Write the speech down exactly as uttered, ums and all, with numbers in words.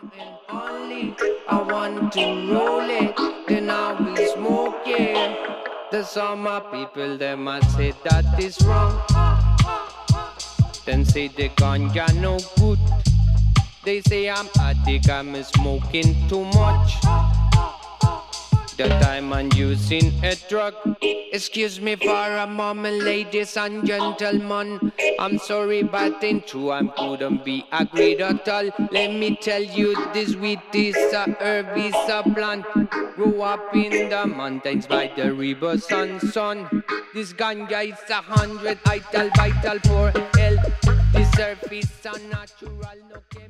Only I want to roll it, then I will smoke it. There's some uh, people that might say that is wrong. Then say the ganja no good. They say I'm addict, I'm smoking too much. That I'm on using a drug. Excuse me for a moment, ladies and gentlemen. I'm sorry, but ain't true, I couldn't be agreed at all. Let me tell you, this weed is a herb, is a plant. Grow up in the mountains by the river sun, sun. This ganja is a hundred, vital, vital for health. This herb is a natural, no